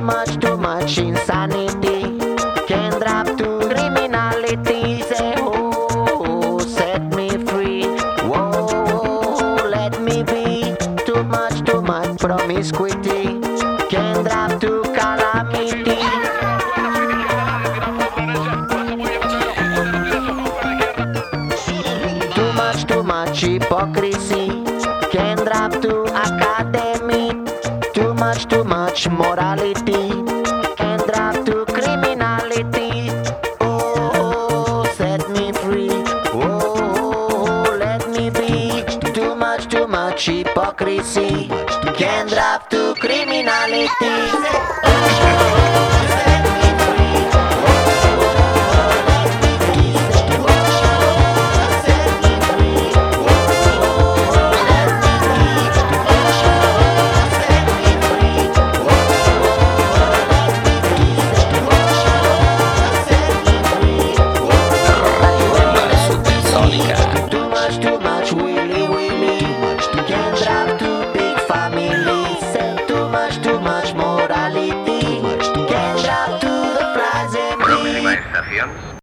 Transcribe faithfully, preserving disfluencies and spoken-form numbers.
much, too much insanity can drop to criminality. Say, oh, set me free. Whoa, let me be. Too much, too much promiscuity can drop to calamity. Too much, too much hypocrisy can drop to academy. Too much, too much morality can drop to criminality. Oh, set me free. Oh, let me be. Too much, too much hypocrisy can drop to criminality.